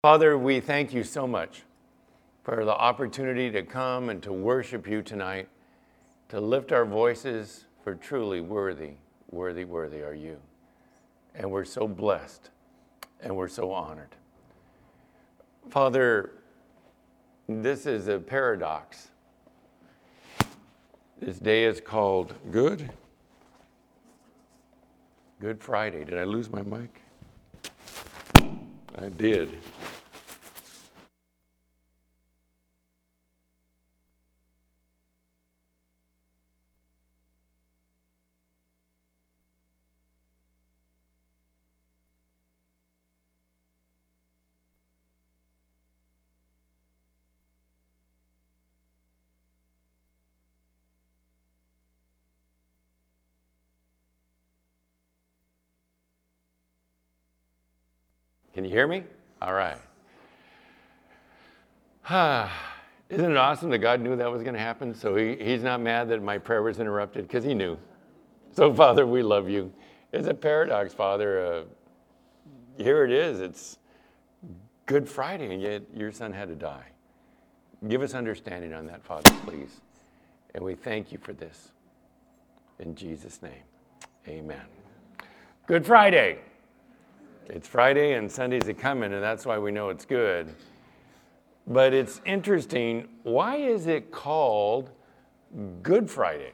Father, we thank you so much for the opportunity to come and to worship you tonight, to lift our voices, for truly worthy are you. And we're so blessed and we're so honored. Father, this is a paradox. This day is called Good Friday. Did I lose my mic? I did. Can you hear me? All right. Isn't it awesome that God knew that was going to happen? So he's not mad that my prayer was interrupted because he knew. So, Father, we love you. It's a paradox, Father. Here it is. It's Good Friday, and yet your son had to die. Give us understanding on that, Father, please. And we thank you for this. In Jesus' name, amen. Good Friday. It's Friday and Sunday's a coming, and that's why we know it's good. But it's interesting, why is it called Good Friday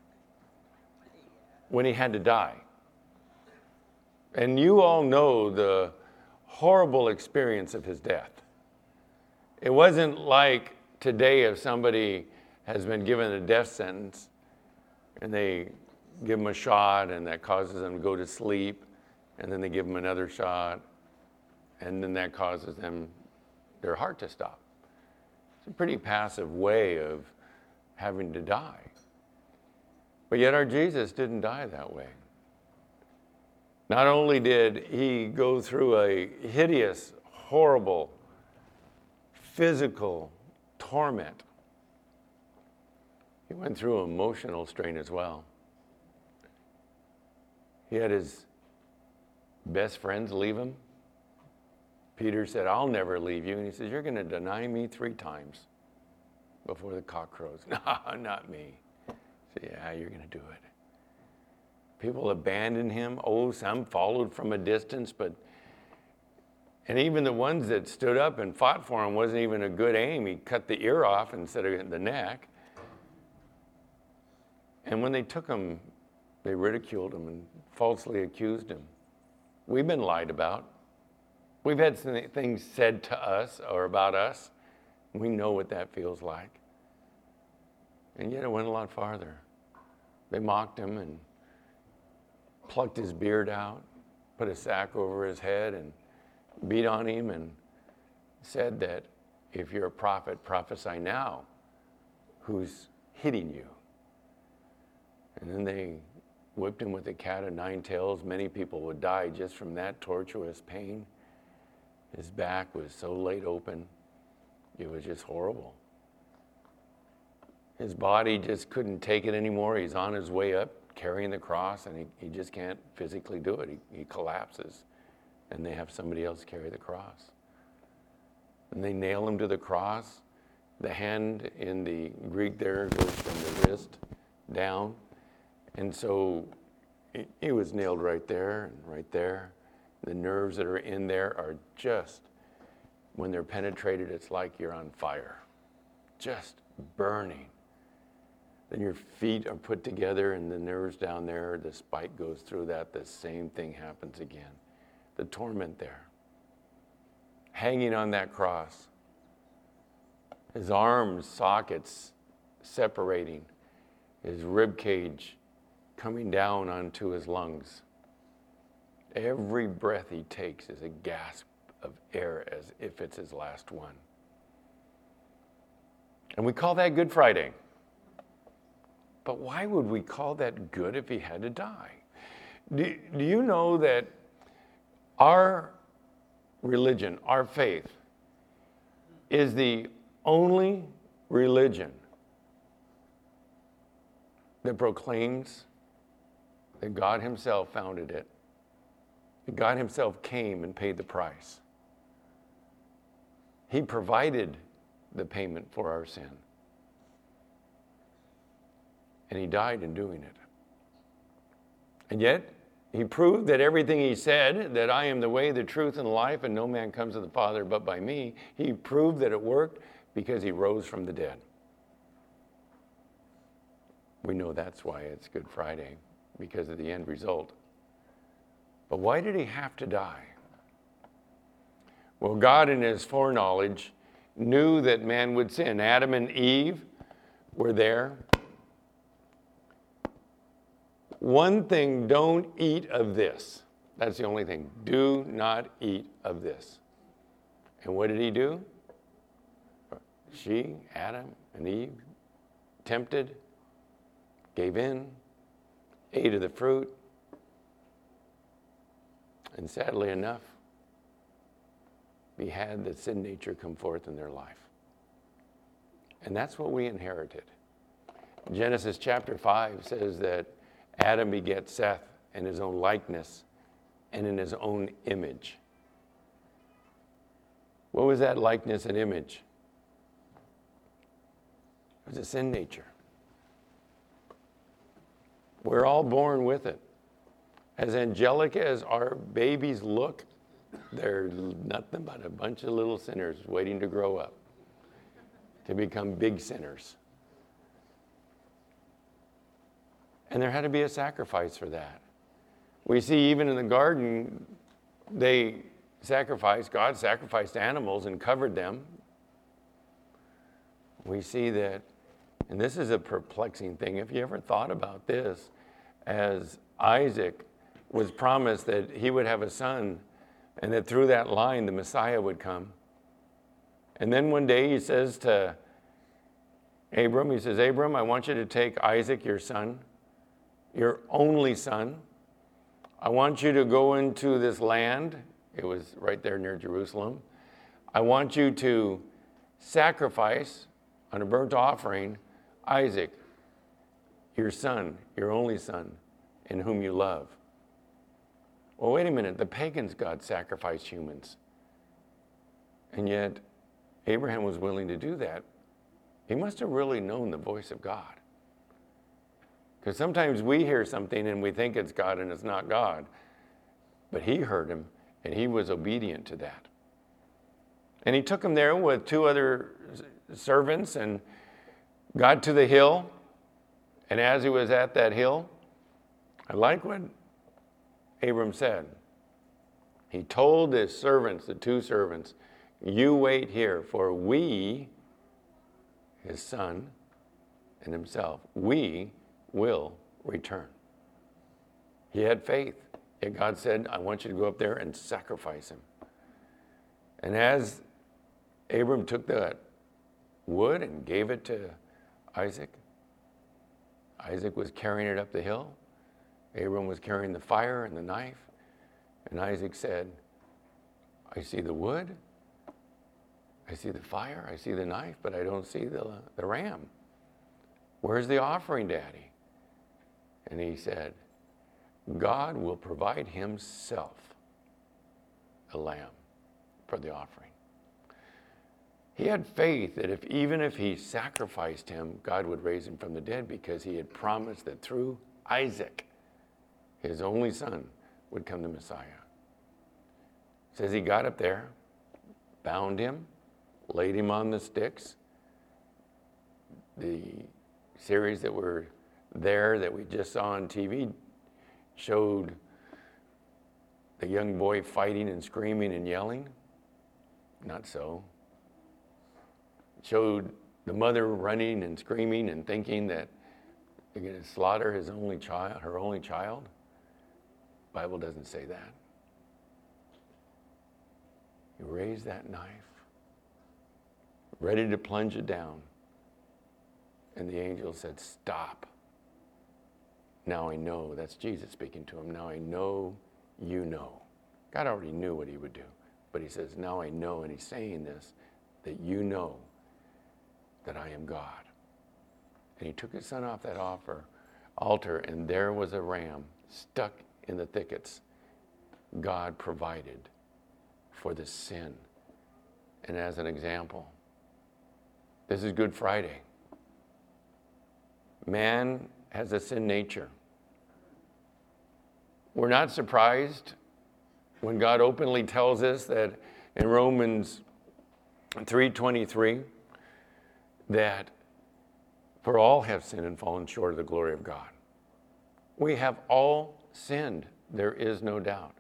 when he had to die? And you all know the horrible experience of his death. It wasn't like today if somebody has been given a death sentence and they give them a shot and that causes them to go to sleep, and then they give them another shot, and then that causes their heart to stop. It's a pretty passive way of having to die. But yet our Jesus didn't die that way. Not only did he go through a hideous, horrible, physical torment, he went through emotional strain as well. He had his best friends leave him. Peter said, I'll never leave you. And he says, you're going to deny me 3 times before the cock crows. No, not me. I said, yeah, you're going to do it. People abandoned him. Oh, some followed from a distance, and even the ones that stood up and fought for him wasn't even a good aim. He cut the ear off instead of the neck. And when they took him, they ridiculed him and falsely accused him. We've been lied about. We've had some things said to us or about us. We know what that feels like. And yet it went a lot farther. They mocked him and plucked his beard out, put a sack over his head and beat on him and said that if you're a prophet, prophesy now. Who's hitting you? And then they whipped him with a cat of 9 tails. Many people would die just from that tortuous pain. His back was so laid open. It was just horrible. His body just couldn't take it anymore. He's on his way up carrying the cross, and he just can't physically do it. He collapses, and they have somebody else carry the cross. And they nail him to the cross. The hand in the Greek there goes from the wrist down. And so he was nailed right there and right there. The nerves that are in there are just, when they're penetrated, it's like you're on fire, just burning. Then your feet are put together and the nerves down there, the spike goes through that, the same thing happens again. The torment there. Hanging on that cross. His arms, sockets separating. His rib cage coming down onto his lungs. Every breath he takes is a gasp of air as if it's his last one. And we call that Good Friday. But why would we call that good if he had to die? Do you know that our religion, our faith, is the only religion that proclaims that God himself founded it. That God himself came and paid the price. He provided the payment for our sin. And he died in doing it. And yet, he proved that everything he said, that I am the way, the truth, and the life, and no man comes to the Father but by me, he proved that it worked because he rose from the dead. We know that's why it's Good Friday, because of the end result. But why did he have to die? Well, God in his foreknowledge knew that man would sin. Adam and Eve were there. One thing, don't eat of this. That's the only thing. Do not eat of this. And what did he do? She, Adam and Eve, tempted, gave in, ate of the fruit, and sadly enough, we had the sin nature come forth in their life. And that's what we inherited. Genesis chapter 5 says that Adam begat Seth in his own likeness and in his own image. What was that likeness and image? It was a sin nature. We're all born with it. As angelic as our babies look, they're nothing but a bunch of little sinners waiting to grow up, to become big sinners. And there had to be a sacrifice for that. We see even in the garden, God sacrificed animals and covered them. We see that, and this is a perplexing thing, if you ever thought about this, as Isaac was promised that he would have a son, and that through that line the Messiah would come. And then one day he says to Abram, Abram, I want you to take Isaac, your son, your only son. I want you to go into this land. It was right there near Jerusalem. I want you to sacrifice on a burnt offering Isaac, your son, your only son, in whom you love. Well, wait a minute. The pagans God sacrificed humans. And yet, Abraham was willing to do that. He must have really known the voice of God. Because sometimes we hear something and we think it's God and it's not God. But he heard him and he was obedient to that. And he took him there with two other servants and got to the hill. And as he was at that hill, I like what Abram said. He told his servants, the two servants, you wait here, for we, his son and himself, we will return. He had faith. Yet God said, I want you to go up there and sacrifice him. And as Abram took that wood and gave it to Isaac, Isaac was carrying it up the hill. Abram was carrying the fire and the knife. And Isaac said, I see the wood, I see the fire, I see the knife, but I don't see the ram. Where's the offering, Daddy? And he said, God will provide himself a lamb for the offering. He had faith that even if he sacrificed him, God would raise him from the dead, because he had promised that through Isaac, his only son, would come the Messiah. It says he got up there, bound him, laid him on the sticks. The series that were there that we just saw on TV showed the young boy fighting and screaming and yelling. Not so. It showed the mother running and screaming and thinking that they're going to slaughter his only child, her only child. The Bible doesn't say that. He raised that knife, ready to plunge it down. And the angel said, stop. Now I know. That's Jesus speaking to him. Now I know you know. God already knew what he would do. But he says, now I know, and he's saying this, that you know that I am God. And he took his son off that altar, and there was a ram stuck in the thickets. God provided for the sin and as an example. This is Good Friday. Man has a sin nature. We're not surprised when God openly tells us that in Romans 3:23 that for all have sinned and fallen short of the glory of God. We have all sinned. There is no doubt.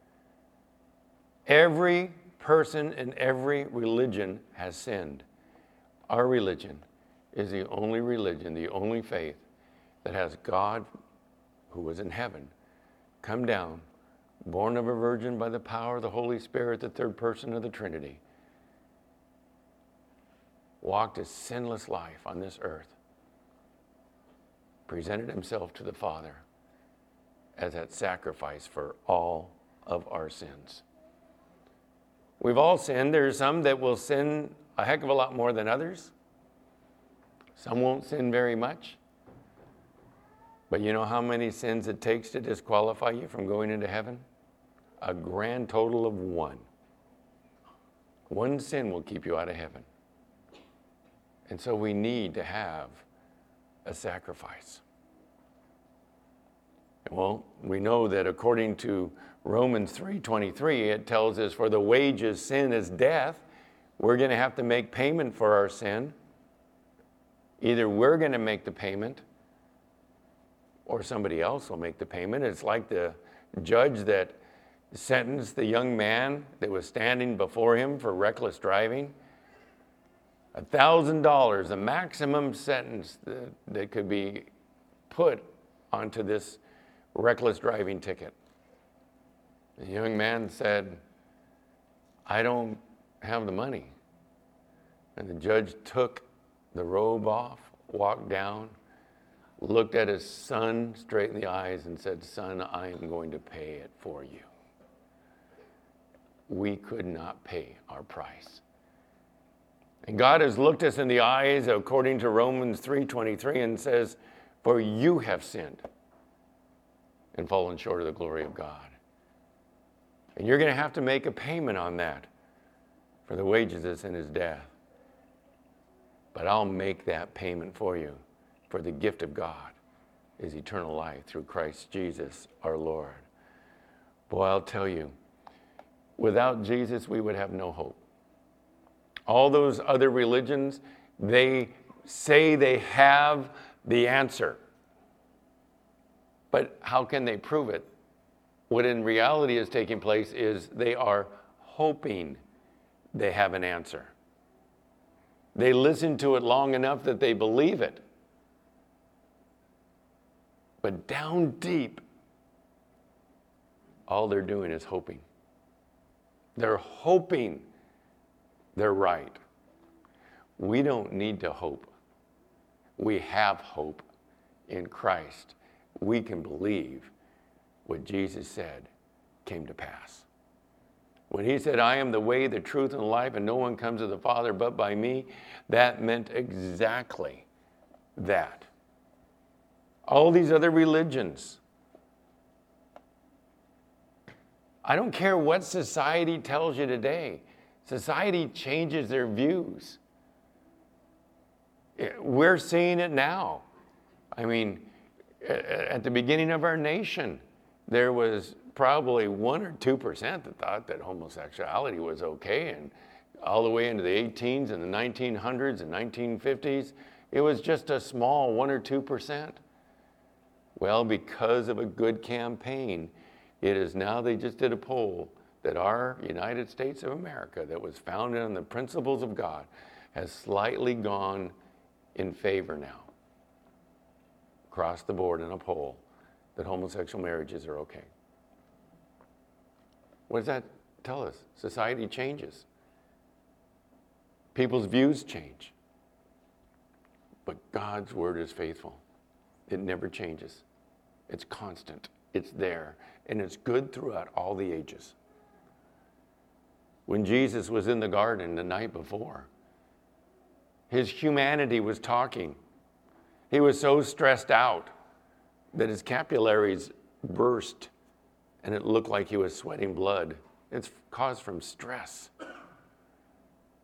Every person in every religion has sinned. Our religion is the only religion, the only faith that has God, who was in heaven, come down, born of a virgin by the power of the Holy Spirit, the third person of the Trinity, walked a sinless life on this earth, presented himself to the Father as that sacrifice for all of our sins. We've all sinned. There's some that will sin a heck of a lot more than others. Some won't sin very much. But you know how many sins it takes to disqualify you from going into heaven? A grand total of one. One sin will keep you out of heaven. And so we need to have a sacrifice. Well, we know that according to Romans 3:23, it tells us, for the wages sin is death. We're going to have to make payment for our sin. Either we're going to make the payment or somebody else will make the payment. It's like the judge that sentenced the young man that was standing before him for reckless driving. $1,000, the maximum sentence that could be put onto this reckless driving ticket. The young man said, I don't have the money. And the judge took the robe off, walked down, looked at his son straight in the eyes and said, son, I am going to pay it for you. We could not pay our price. And God has looked us in the eyes according to Romans 3:23 and says, for you have sinned and fallen short of the glory of God. And you're going to have to make a payment on that, for the wages of sin is death. But I'll make that payment for you, for the gift of God is eternal life through Christ Jesus our Lord. Boy, I'll tell you, without Jesus, we would have no hope. All those other religions, they say they have the answer. But how can they prove it? What in reality is taking place is they are hoping they have an answer. They listen to it long enough that they believe it. But down deep, all they're doing is hoping. They're hoping they're right. We don't need to hope. We have hope in Christ. We can believe what Jesus said came to pass. When he said, I am the way, the truth, and the life, and no one comes to the Father but by me, that meant exactly that. All these other religions, I don't care what society tells you today. Society changes their views. We're seeing it now. I mean, at the beginning of our nation, there was probably 1 or 2% that thought that homosexuality was okay, and all the way into the 18s and the 1900s and 1950s, it was just a small 1 or 2%. Well, because of a good campaign, it is now, they just did a poll, that our United States of America, that was founded on the principles of God, has slightly gone in favor now, across the board in a poll, that homosexual marriages are okay. What does that tell us? Society changes. People's views change. But God's word is faithful. It never changes. It's constant. It's there. And it's good throughout all the ages. When Jesus was in the garden the night before, his humanity was talking. He was so stressed out that his capillaries burst and it looked like he was sweating blood. It's caused from stress.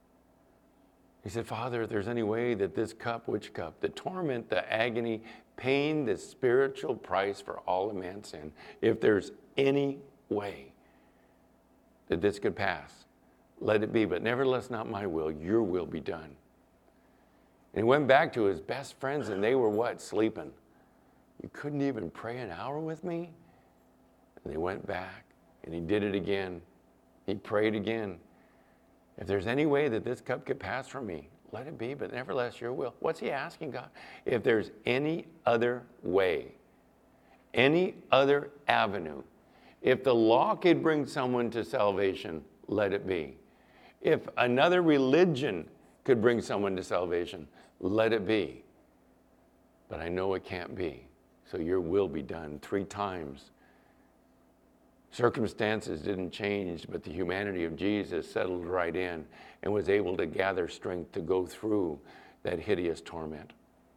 He said, Father, if there's any way that this cup, which cup? The torment, the agony, pain, the spiritual price for all of man's sin. If there's any way that this could pass, let it be. But nevertheless, not my will, your will be done. And he went back to his best friends, and they were what? Sleeping. You couldn't even pray an hour with me? And they went back, and he did it again. He prayed again. If there's any way that this cup could pass from me, let it be, but nevertheless your will. What's he asking God? If there's any other way, any other avenue, if the law could bring someone to salvation, let it be. If another religion could bring someone to salvation, let it be. But I know it can't be, so your will be done. 3 times. Circumstances didn't change, but the humanity of Jesus settled right in and was able to gather strength to go through that hideous torment.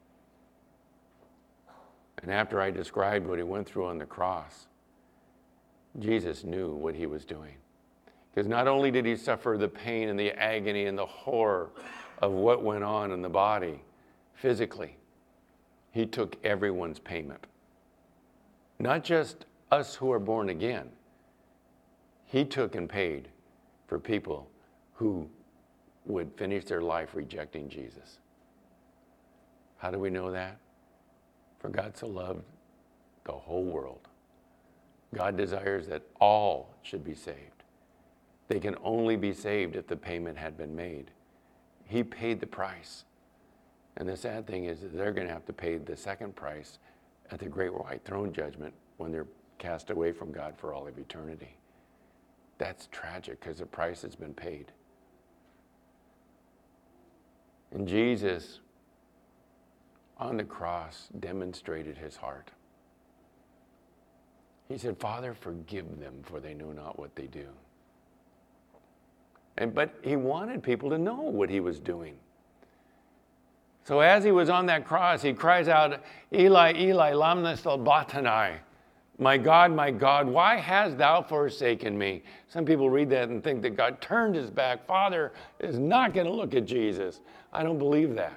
And after I described what he went through on the cross, Jesus knew what he was doing. Because not only did he suffer the pain and the agony and the horror of what went on in the body physically, he took everyone's payment. Not just us who are born again. He took and paid for people who would finish their life rejecting Jesus. How do we know that? For God so loved the whole world. God desires that all should be saved. They can only be saved if the payment had been made. He paid the price. And the sad thing is that they're going to have to pay the second price at the great white throne judgment when they're cast away from God for all of eternity. That's tragic because the price has been paid. And Jesus, on the cross, demonstrated his heart. He said, Father, forgive them, for they know not what they do. But he wanted people to know what he was doing. So as he was on that cross, he cries out, Eli, Eli, lama sabachthani. My God, why hast thou forsaken me? Some people read that and think that God turned his back. Father is not going to look at Jesus. I don't believe that.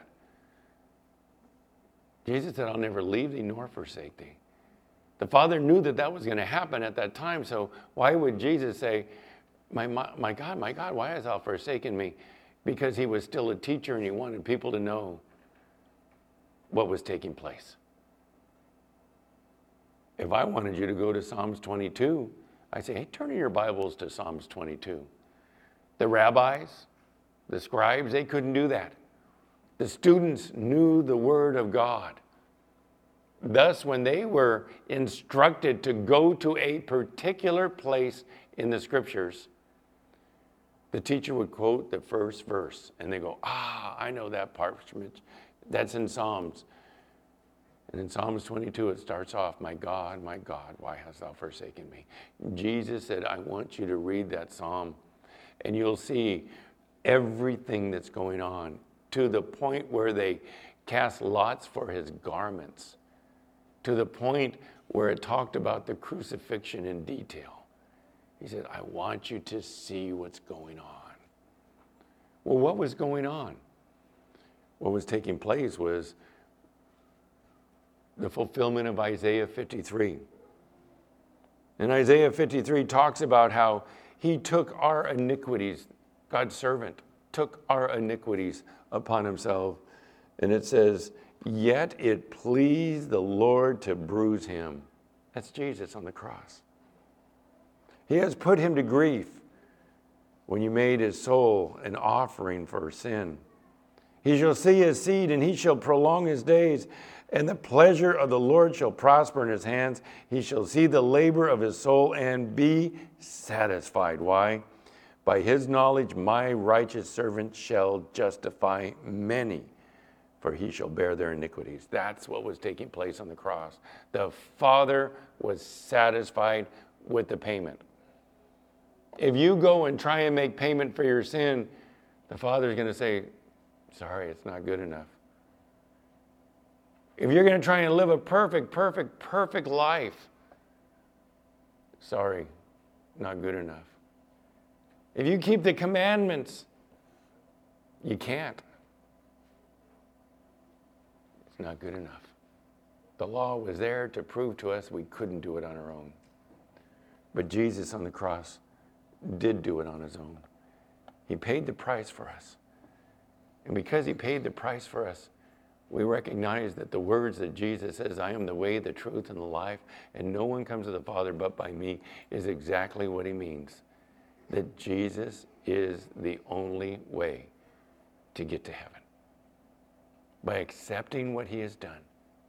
Jesus said, I'll never leave thee nor forsake thee. The Father knew that that was going to happen at that time, so why would Jesus say, my God, why hast thou forsaken me? Because he was still a teacher and he wanted people to know what was taking place. If I wanted you to go to Psalms 22, I say, hey, turn in your Bibles to Psalms 22. The rabbis, the scribes, they couldn't do that. The students knew the Word of God. Thus, when they were instructed to go to a particular place in the Scriptures, the teacher would quote the first verse, and they go, I know that part. That's in Psalms. And in Psalms 22, it starts off, my God, why hast thou forsaken me? Jesus said, I want you to read that psalm, and you'll see everything that's going on, to the point where they cast lots for his garments, to the point where it talked about the crucifixion in detail. He said, I want you to see what's going on. Well, what was going on? What was taking place was the fulfillment of Isaiah 53. And Isaiah 53 talks about how he took our iniquities, God's servant took our iniquities upon himself. And it says, yet it pleased the Lord to bruise him. That's Jesus on the cross. He has put him to grief when you made his soul an offering for sin. He shall see his seed, and he shall prolong his days, and the pleasure of the Lord shall prosper in his hands. He shall see the labor of his soul and be satisfied. Why? By his knowledge my righteous servant shall justify many, for he shall bear their iniquities. That's what was taking place on the cross. The Father was satisfied with the payment. If you go and try and make payment for your sin, the Father's going to say, sorry, it's not good enough. If you're going to try and live a perfect life, sorry, not good enough. If you keep the commandments, you can't. It's not good enough. The law was there to prove to us we couldn't do it on our own. But Jesus on the cross did do it on his own. He paid the price for us. And because he paid the price for us, we recognize that the words that Jesus says, I am the way, the truth, and the life, and no one comes to the Father but by me, is exactly what he means. That Jesus is the only way to get to heaven. By accepting what he has done.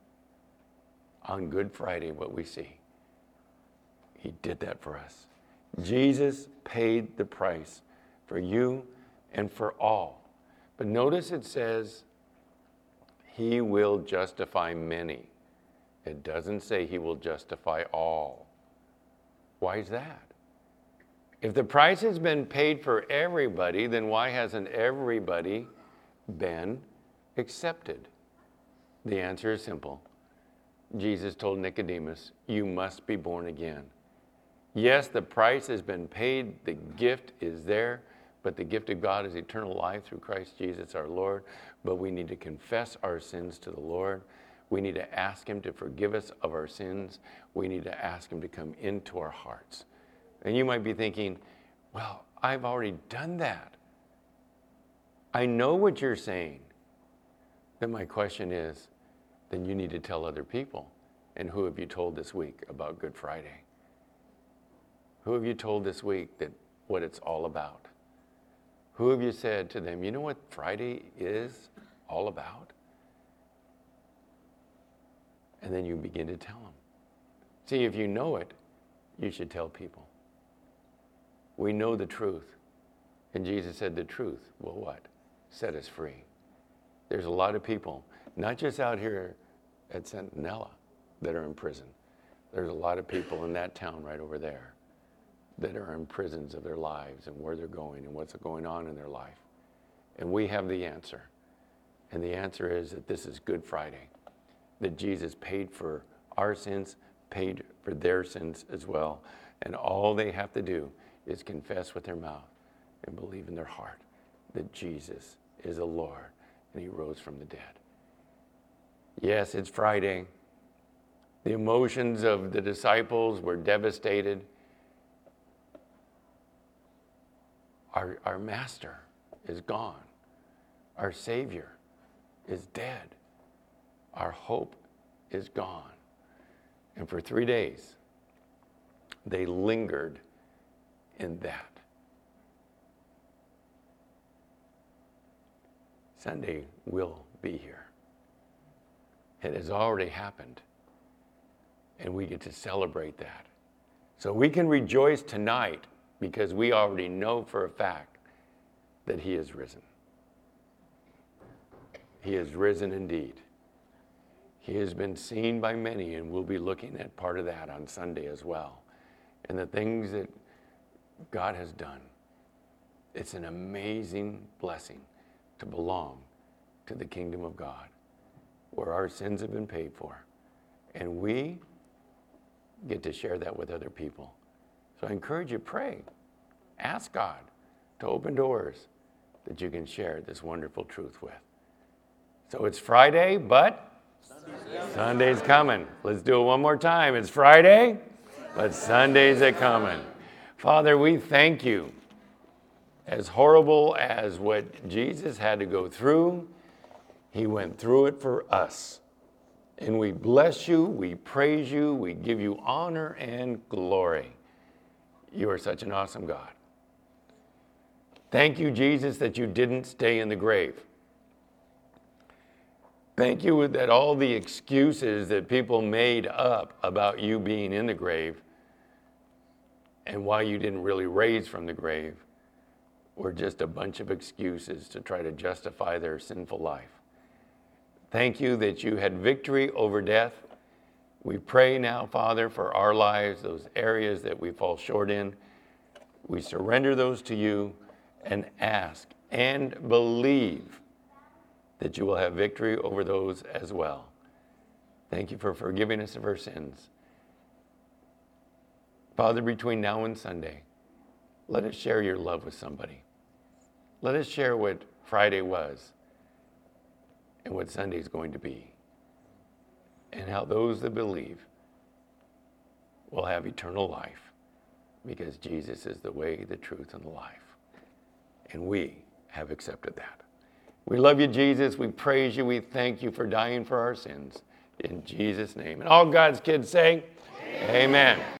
On Good Friday, what we see, he did that for us. Jesus paid the price for you and for all. But notice it says, he will justify many. It doesn't say he will justify all. Why is that? If the price has been paid for everybody, then why hasn't everybody been accepted? The answer is simple. Jesus told Nicodemus, you must be born again. Yes, the price has been paid, the gift is there, but the gift of God is eternal life through Christ Jesus our Lord. But we need to confess our sins to the Lord. We need to ask him to forgive us of our sins. We need to ask him to come into our hearts. And you might be thinking, well, I've already done that. I know what you're saying. Then my question is, then you need to tell other people. And who have you told this week about Good Friday? Who have you told this week that what it's all about? Who have you said to them, you know what Friday is all about? And then you begin to tell them. See, if you know it, you should tell people. We know the truth. And Jesus said the truth will what? Set us free. There's a lot of people, not just out here at Centinela, that are in prison. There's a lot of people in that town right over there that are in prisons of their lives and where they're going and what's going on in their life. And we have the answer. And the answer is that this is Good Friday, that Jesus paid for our sins, paid for their sins as well. And all they have to do is confess with their mouth and believe in their heart that Jesus is the Lord and he rose from the dead. Yes, it's Friday. The emotions of the disciples were devastated. Our master is gone. Our Savior is dead. Our hope is gone. And for 3 days, they lingered in that. Sunday will be here. It has already happened. And we get to celebrate that. So we can rejoice tonight because we already know for a fact that he is risen. He is risen indeed. He has been seen by many, and we'll be looking at part of that on Sunday as well. And the things that God has done. It's an amazing blessing to belong to the kingdom of God, where our sins have been paid for. And we get to share that with other people. So I encourage you, pray. Ask God to open doors that you can share this wonderful truth with. So it's Friday, but Sunday's coming. Let's do it one more time. It's Friday, but Sunday's a coming. Father, we thank you. As horrible as what Jesus had to go through, he went through it for us. And we bless you, we praise you, we give you honor and glory. You are such an awesome God. Thank you, Jesus, that you didn't stay in the grave. Thank you that all the excuses that people made up about you being in the grave and why you didn't really raise from the grave were just a bunch of excuses to try to justify their sinful life. Thank you that you had victory over death. We pray now, Father, for our lives, those areas that we fall short in. We surrender those to you and ask and believe that you will have victory over those as well. Thank you for forgiving us of our sins. Father, between now and Sunday, let us share your love with somebody. Let us share what Friday was and what Sunday is going to be. and how those that believe will have eternal life, because Jesus is the way, the truth, and the life. And we have accepted that. We love you, Jesus. We praise you. We thank you for dying for our sins. In Jesus' name. And all God's kids say, Amen. Amen.